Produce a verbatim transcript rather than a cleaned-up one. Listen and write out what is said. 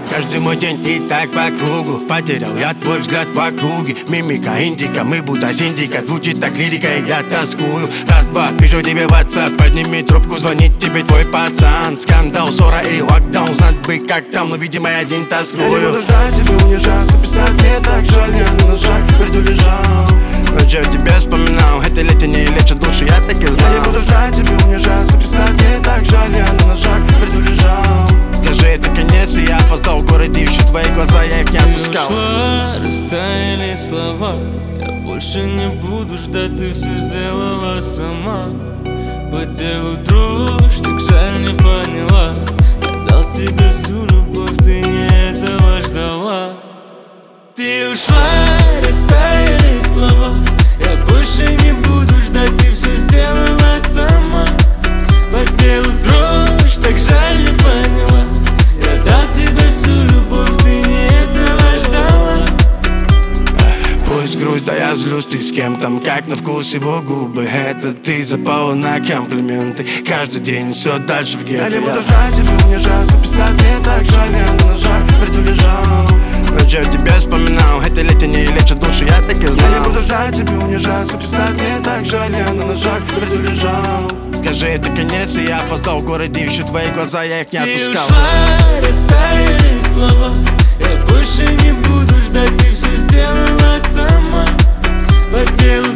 Каждый мой день и так по кругу. Потерял я твой взгляд в округе. Мимика, индика, мы будто синдикат. Звучит так лирика, и я тоскую. Раз-два, пишу тебе в WhatsApp. Подними трубку, звонит тебе твой пацан. Скандал, ссора или локдаун. Знать бы как там, но видимо я один тоскую. Я не буду ждать тебя, унижаться, писать мне так жаль. Я на ножах перду лежал. Ночью я тебя вспоминал. Это лето не лечит душу, я так и знал. Я не буду ждать тебя, унижаться, писать мне так жаль. Я на ножах перду лежал. Скажи, это конец, и я опоздал в городе. Ищу твои глаза, я их не отпускал. Ты ушла, растаяли слова. Я больше не буду ждать, ты все сделала сама. По телу дрожь, так жаль не поняла. Я дал тебе всю любовь, ты не этого ждала. Ты ушла, растаяли слова. Я больше не буду ждать, ты все сделала сама. По телу дрожь, так жаль не поняла. Я дал тебе всю любовь, ты не этого ждала. Пусть грусть, да я злюсь, ты с кем там, как на вкус его губы. Это ты запала на комплименты. Каждый день все дальше в гетто. Я не буду ждать тебя, унижаться, писать мне так жаль. Я на ножах перду лежал. Ночью я тебя вспоминал. Это лето не лечит душу, я так и знал. Я не буду ждать тебя, унижаться, писать мне так жаль. Я на ножах перду лежал. Скажи, это конец, и я опоздал в городе. Ищу твои глаза, я их не отпускал. Ты ушла, растаяли слова. Я больше не буду ждать, ты все сделала сама. По телу